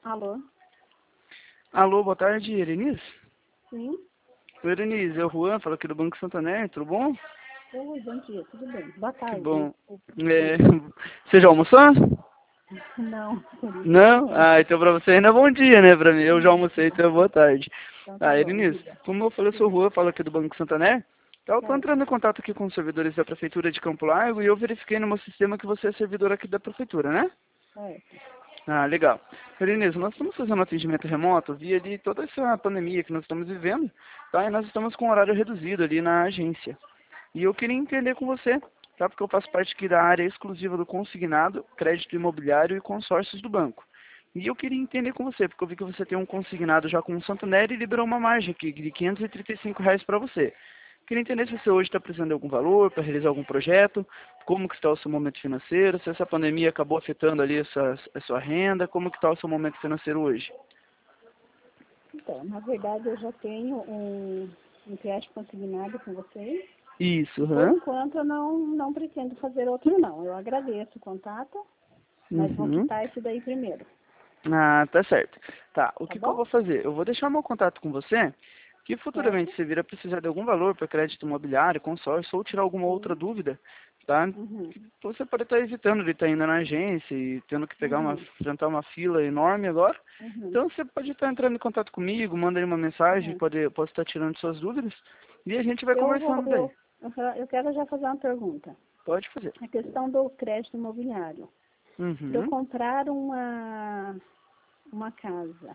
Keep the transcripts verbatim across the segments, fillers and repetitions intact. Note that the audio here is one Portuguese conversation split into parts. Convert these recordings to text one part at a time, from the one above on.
Alô? Alô, boa tarde, Erenice? Sim? Oi, Erenice, é o Juan, falo aqui do Banco Santander, tudo bom? Oi, bom dia, tudo bem? Boa Que tarde, né? bom. Desculpa. É, você já almoçou? Não, por isso. Não? Ah, então pra você ainda é bom dia, né? Pra mim, eu já almocei, então é boa tarde. Então tá Ah, bom, Erenice, diga. como eu falei, eu sou o Juan, falo aqui do Banco Santander. Eu tô Certo, entrando em contato aqui com os servidores da Prefeitura de Campo Largo e eu verifiquei no meu sistema que você é servidor aqui da Prefeitura, né? certo. Ah, legal. Erenice, nós estamos fazendo atendimento remoto via ali toda essa pandemia que nós estamos vivendo, tá? E nós estamos com horário reduzido ali na agência. E eu queria entender com você, tá? Porque eu faço parte aqui da área exclusiva do consignado, crédito imobiliário e consórcios do banco. E eu queria entender com você, porque eu vi que você tem um consignado já com o Santander e liberou uma margem aqui de quinhentos e trinta e cinco reais para você. Queria entender se você hoje está precisando de algum valor para realizar algum projeto, como que está o seu momento financeiro, se essa pandemia acabou afetando ali a sua, a sua renda, como que está o seu momento financeiro hoje. Então, na verdade, eu já tenho um, um crédito consignado com vocês. Isso, E por aham. enquanto eu não, não pretendo fazer outro, não. Eu agradeço o contato, mas vou Uhum. quitar esse daí primeiro. Ah, tá certo. Tá, o Tá que, que eu bom? vou fazer? Eu vou deixar meu contato com você, que futuramente Certo? você vir a precisar de algum valor para crédito imobiliário, consórcio, ou tirar alguma outra Sim. dúvida, tá? Uhum. Você pode estar evitando de estar indo na agência e tendo que pegar uma, Uhum. enfrentar uma fila enorme agora. Uhum. Então você pode estar entrando em contato comigo, manda aí uma mensagem, Uhum. pode, posso estar tirando suas dúvidas e a gente vai Eu vou, conversando daí. eu, uhum, eu quero já fazer uma pergunta. Pode fazer. A questão do crédito imobiliário. Para eu Uhum. comprar uma, uma casa,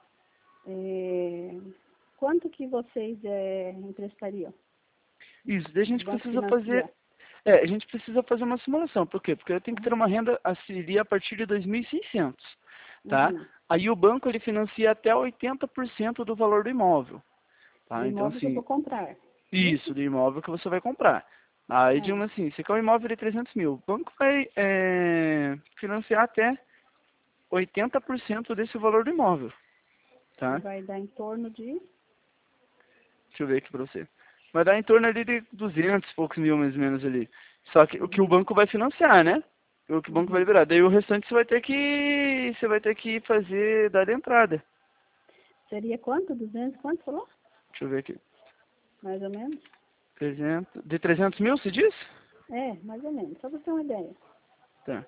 é, quanto que vocês é, emprestariam? Isso, daí a O gente banco precisa fazer. financia? É, a gente precisa fazer uma simulação. Por quê? Porque eu tenho que ter Uhum, uma renda a seria a partir de dois mil e seiscentos, tá? uhum. Aí o banco ele financia até oitenta por cento do valor do imóvel, Do tá? Então imóvel que eu assim, vou comprar. isso, Isso? do imóvel que você vai comprar. Aí, Ah, digamos assim, você quer um imóvel de trezentos mil, o banco vai é, financiar até oitenta por cento desse valor do imóvel, que tá? vai dar em torno de... Deixa eu ver aqui pra você. Vai dar em torno ali de duzentos e poucos mil, mais ou menos ali. Só que o que o Uhum, banco vai financiar, né? O que o banco vai uhum. liberar. Daí o restante você vai ter que, você vai ter que fazer, dar de entrada. Seria quanto? duzentos? Quanto falou? Deixa eu ver aqui. Mais ou menos? trezentos, de trezentos mil, se diz? É, mais ou menos. Só para ter uma ideia. Tá.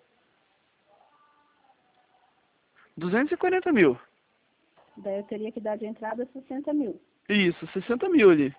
duzentos e quarenta mil. Daí eu teria que dar de entrada sessenta mil. Isso, sessenta mil ali.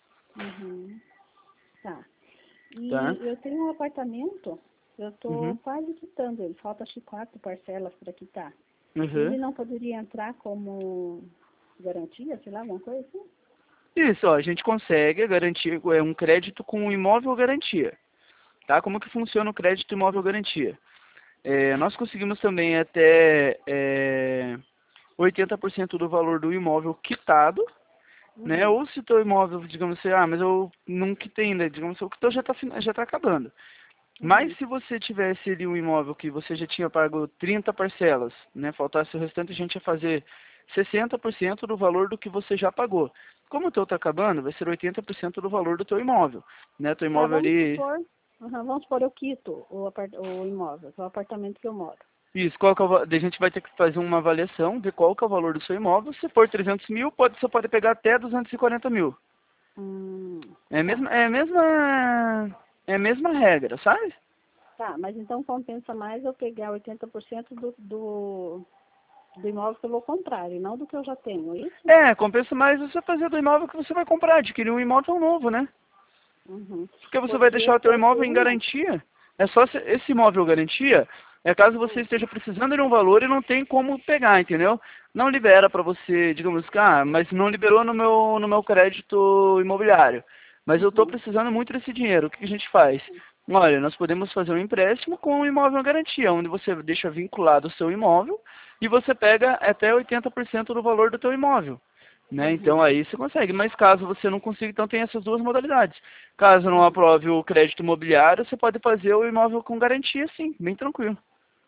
Uhum. Tá. Tá? E eu tenho um apartamento, eu estou Uhum. quase quitando ele, falta acho que quatro parcelas para quitar. Uhum. Ele não poderia entrar como garantia, sei lá, alguma coisa assim? Isso, ó, a gente consegue garantir é um crédito com imóvel garantia. Tá? Como que funciona o crédito imóvel garantia? É, nós conseguimos também até é, oitenta por cento do valor do imóvel quitado, né? Uhum, Ou se o teu imóvel, digamos assim, ah, mas eu não quitei ainda, digamos assim, o quitou já está já tá acabando. Mas uhum, se você tivesse ali um imóvel que você já tinha pago trinta parcelas, né? Faltasse o restante, a gente ia fazer sessenta por cento do valor do que você já pagou. Como o teu está acabando, vai ser oitenta por cento do valor do teu imóvel, né? Teu tá, imóvel vamos ali. supor, uhum, vamos supor eu quito o, apart o imóvel, que é o apartamento que eu moro. Isso, qual que é o, va- daí a gente vai ter que fazer uma avaliação, ver qual que é o valor do seu imóvel. Se for trezentos mil, pode, você pode pegar até duzentos e quarenta mil. Hum, É a tá, mesma, é a mesma, é a mesma regra, sabe? tá, mas então compensa mais eu pegar oitenta por cento do, do, do imóvel que eu vou comprar e não do que eu já tenho, é isso? É, compensa mais você fazer do imóvel que você vai comprar, adquirir um imóvel novo, né? Uhum. Porque você vai Porque deixar o teu por imóvel em cima, garantia. É só se- esse imóvel garantia, é caso você hum, esteja precisando de um valor e não tem como pegar, entendeu? Não libera para você, digamos que, ah, mas não liberou no meu, no meu crédito imobiliário. Mas eu estou uhum, precisando muito desse dinheiro. O que a gente faz? Olha, nós podemos fazer um empréstimo com um imóvel em garantia, onde você deixa vinculado o seu imóvel e você pega até oitenta por cento do valor do teu imóvel. Né? Então uhum, aí você consegue, mas caso você não consiga, então tem essas duas modalidades. Caso não uhum. aprove o crédito imobiliário, você pode fazer o imóvel com garantia, sim, bem tranquilo.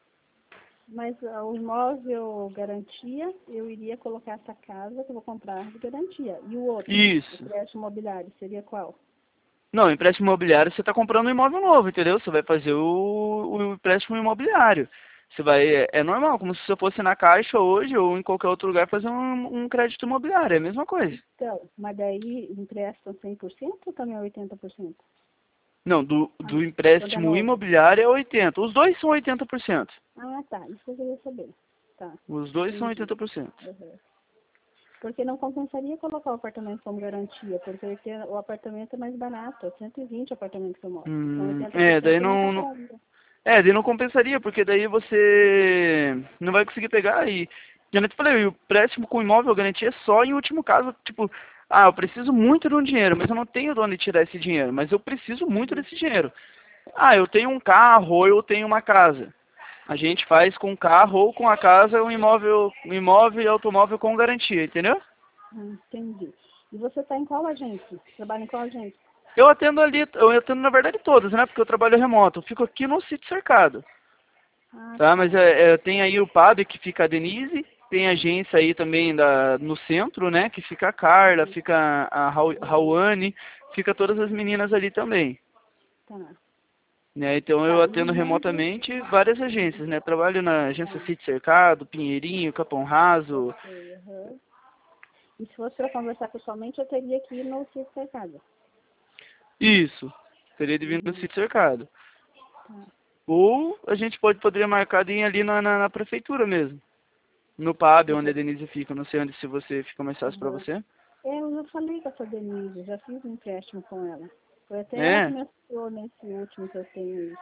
Mas ah, o imóvel garantia, eu iria colocar essa casa que eu vou comprar de garantia. E o outro, o Isso. crédito imobiliário, seria qual? Não, empréstimo imobiliário você está comprando um imóvel novo, entendeu? Você vai fazer o, o empréstimo imobiliário. Você vai, é, é normal, como se você fosse na Caixa hoje ou em qualquer outro lugar fazer um, um crédito imobiliário, é a mesma coisa. Então, mas daí emprestam cem por cento ou também oitenta por cento? Não, do, Ah, do quando é empréstimo novo. imobiliário é oitenta. Os dois são oitenta por cento. Ah, tá. Isso eu queria saber. Tá. Os dois são Entendi. oitenta por cento. Uhum. Porque não compensaria colocar o apartamento como garantia, porque o apartamento é mais barato, é cento e vinte o apartamento que eu moro. Então Hum, oitenta por é, daí cento eu não não, não. compraria. É, daí não compensaria, porque daí você não vai conseguir pegar e. Já nem te falei, o empréstimo com imóvel garantia é só em último caso, tipo, ah, eu preciso muito de um dinheiro, mas eu não tenho de onde tirar esse dinheiro, mas eu preciso muito Uhum. desse dinheiro. Ah, eu tenho um carro ou eu tenho uma casa. A gente faz com o carro ou com a casa um imóvel, um imóvel e automóvel com garantia, entendeu? Hum, entendi. E você está em qual agência? Trabalha em qual agência? Eu atendo ali, eu atendo na verdade todas, né? Porque eu trabalho remoto. Eu fico aqui no sítio cercado, Ah, tá? Mas tá. é, é, tem aí o P A B que fica a Denise, tem agência aí também da, no centro, né? Que fica a Carla, Uhum. fica a Rau- Rauane, fica todas as meninas ali também. Tá. Né? Então eu Tá, me atendo manda. remotamente várias agências, né? Trabalho na agência Tá. Sítio Cercado, Pinheirinho, Capão Raso. Ok, aham. E se fosse para conversar pessoalmente, eu teria que ir no sítio cercado. Isso. Teria de vir no Uhum. Sítio Cercado. Tá. Ou a gente pode poderia marcar de ir ali na, na, na prefeitura mesmo. No P A B, onde a Depois. Denise fica. Não sei onde se você fica mais fácil pra Uhum. você. É, eu já falei com essa Denise, já fiz um empréstimo com ela. Foi até ela que É. me assistiu nesse último que eu tenho aí.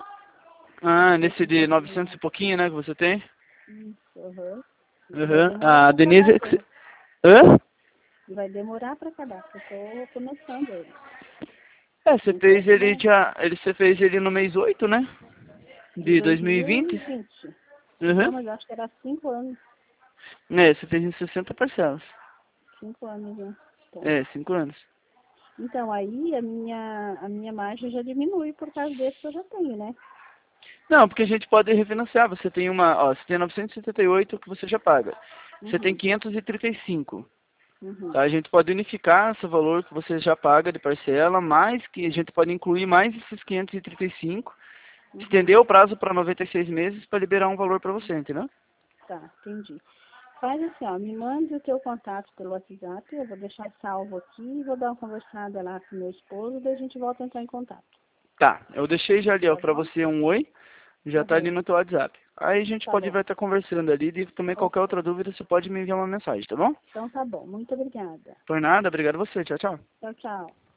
Ah, Esse nesse de novecentos empréstimo. e pouquinho, né, que você tem? Isso, aham. E vai Aham. demorar A para acabar Denise... ele. Hã? E vai demorar para acabar, porque eu tô começando ele. É, você O fez empréstimo ele é já... Ele, você fez ele no mês oito, né? de De dois mil e vinte. dois mil e vinte. Não, Uhum. mas acho que era cinco anos. É, você fez em sessenta parcelas. Cinco anos, né? Então, É, cinco anos. então aí a minha, a minha margem já diminui por causa desse que eu já tenho, né? Não, porque a gente pode refinanciar. Você tem uma... Ó, você tem novecentos e setenta e oito que você já paga. Você tem Uhum, quinhentos e trinta e cinco. uhum, Tá? A gente pode unificar esse valor que você já paga de parcela, mais que a gente pode incluir mais esses quinhentos e trinta e cinco, uhum. estender o prazo para noventa e seis meses para liberar um valor para você, entendeu? Tá, entendi. Faz assim, ó, me mande o teu contato pelo WhatsApp, eu vou deixar salvo aqui e vou dar uma conversada lá com meu esposo, daí a gente volta a entrar em contato. Tá, eu deixei já ali ó, Tá para bom? você um oi, já tá ali Uhum, no teu WhatsApp. Aí a gente tá pode bom. vai estar conversando ali e também qualquer Ok. outra dúvida você pode me enviar uma mensagem, tá bom? Então tá bom. Muito obrigada. Por nada, obrigado a você, tchau, tchau. Tchau, tchau.